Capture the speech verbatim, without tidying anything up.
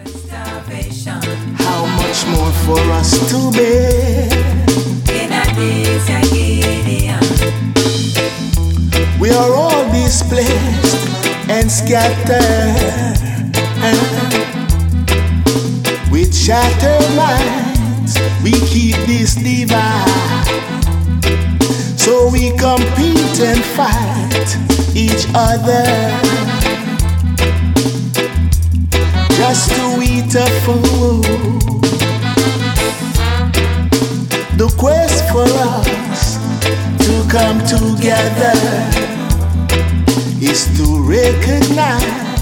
Starvation. How much more for us to bear? In a days a Gideon. We are all displaced and scattered. With shattered minds, we keep this divide. So we compete and fight each other just to eat a food. The quest for us to come together is to recognize